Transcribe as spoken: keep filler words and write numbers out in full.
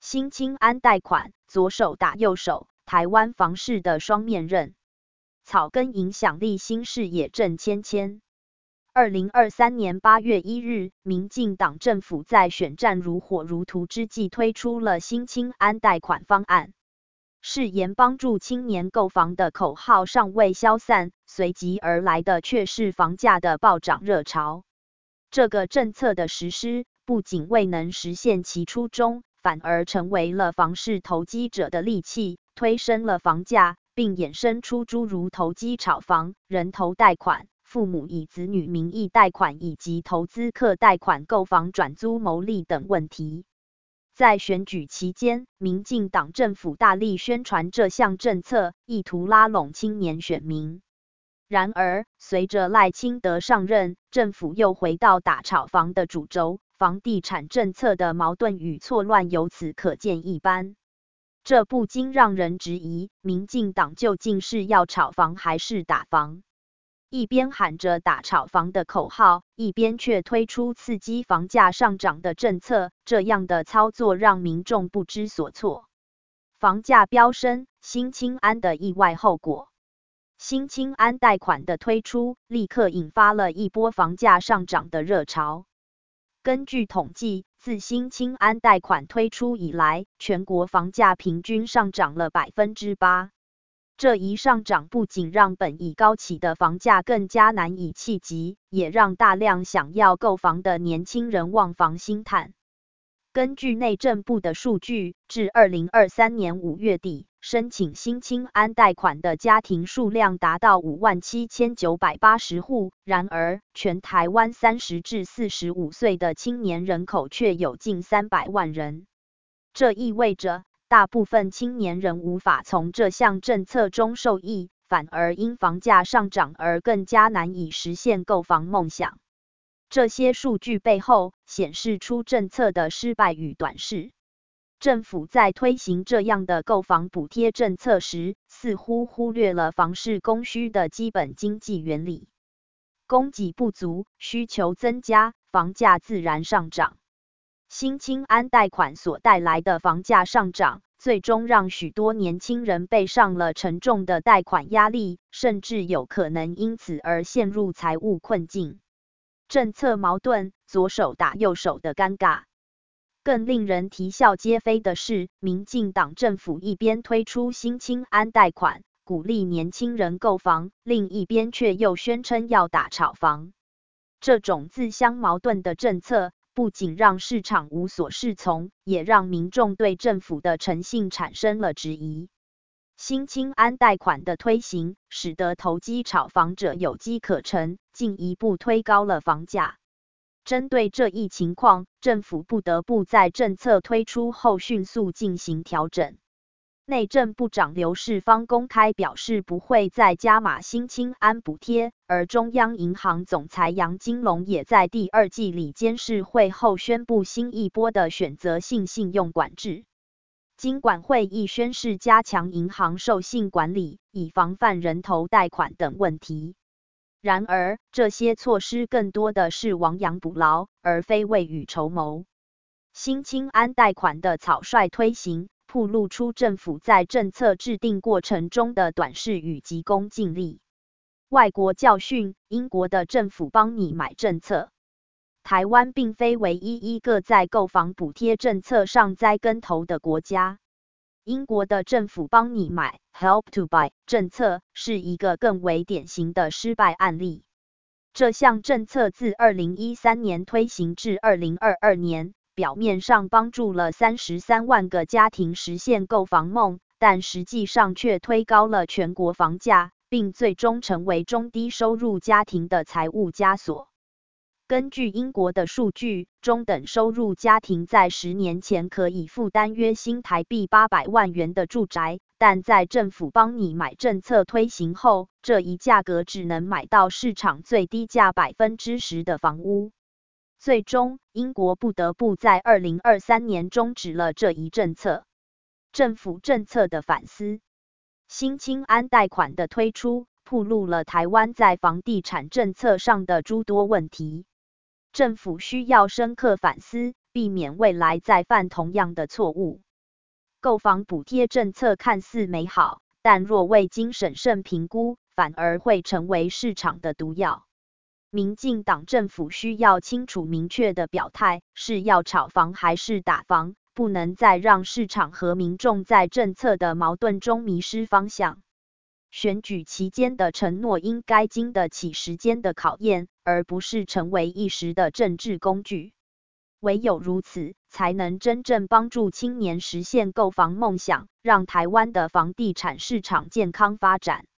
新青安贷款，左手打右手，台湾房市的双面刃。草根影响力新视野郑芊芊。二零二三年八月一日，民进党政府在选战如火如荼之际推出了新青安贷款方案，誓言帮助青年购房的口号尚未消散，随即而来的却是房价的暴涨热潮。这个政策的实施，不仅未能实现其初衷，反而成为了房市投机者的利器，推升了房价，并衍生出诸如投机炒房、人头贷款、父母以子女名义贷款以及投资客贷款购房转租牟利等问题。在选举期间，民进党政府大力宣传这项政策，意图拉拢青年选民。然而，随着赖清德上任，政府又回到打炒房的主轴，房地产政策的矛盾与错乱由此可见一斑。这不禁让人质疑，民进党究竟是要炒房还是打房？一边喊着打炒房的口号，一边却推出刺激房价上涨的政策，这样的操作让民众不知所措。房价飙升，新青安的意外后果。新青安贷款的推出，立刻引发了一波房价上涨的热潮。根据统计，自新青安贷款推出以来，全国房价平均上涨了 百分之八。这一上涨不仅让本已高企的房价更加难以企及，也让大量想要购房的年轻人望房兴叹。根据内政部的数据，至二零二三年五月底，申请新青安贷款的家庭数量达到五万七千九百八十户，然而，全台湾三十至四十五岁的青年人口却有近三百万人。这意味着，大部分青年人无法从这项政策中受益，反而因房价上涨而更加难以实现购房梦想。这些数据背后显示出政策的失败与短视。政府在推行这样的购房补贴政策时，似乎忽略了房市供需的基本经济原理。供给不足，需求增加，房价自然上涨。新青安贷款所带来的房价上涨，最终让许多年轻人背上了沉重的贷款压力，甚至有可能因此而陷入财务困境。政策矛盾，左手打右手的尴尬。更令人啼笑皆非的是，民进党政府一边推出新青安贷款，鼓励年轻人购房，另一边却又宣称要打炒房。这种自相矛盾的政策，不仅让市场无所适从，也让民众对政府的诚信产生了质疑。新青安贷款的推行，使得投机炒房者有机可乘，进一步推高了房价。针对这一情况，政府不得不在政策推出后迅速进行调整。内政部长刘世芳公开表示不会再加码新青安补贴，而中央银行总裁杨金龙也在第二季理监事会后宣布新一波的选择性信用管制。金管会亦宣示加强银行授信管理，以防范人头贷款等问题。然而，这些措施更多的是亡羊补牢，而非未雨绸缪。新青安贷款的草率推行，暴露出政府在政策制定过程中的短视与急功近利。外国教训，英国的政府帮你买政策。台湾并非唯一一个在购房补贴政策上栽跟头的国家。英国的政府帮你买 Help to Buy 政策是一个更为典型的失败案例。这项政策自二零一三年推行至二零二二年，表面上帮助了三十三万个家庭实现购房梦，但实际上却推高了全国房价，并最终成为中低收入家庭的财务枷锁。根据英国的数据，中等收入家庭在十年前可以负担约新台币八百万元的住宅，但在政府帮你买政策推行后，这一价格只能买到市场最低价 百分之十 的房屋。最终，英国不得不在二零二三年终止了这一政策。政府政策的反思，新青安贷款的推出，暴露了台湾在房地产政策上的诸多问题。政府需要深刻反思，避免未来再犯同样的错误。 购房补贴政策看似美好，但若未经审慎评估，反而会成为市场的毒药。民进党政府需要清楚明确的表态，是要炒房还是打房，不能再让市场和民众在政策的矛盾中迷失方向。选举期间的承诺应该经得起时间的考验，而不是成为一时的政治工具。唯有如此，才能真正帮助青年实现购房梦想，让台湾的房地产市场健康发展。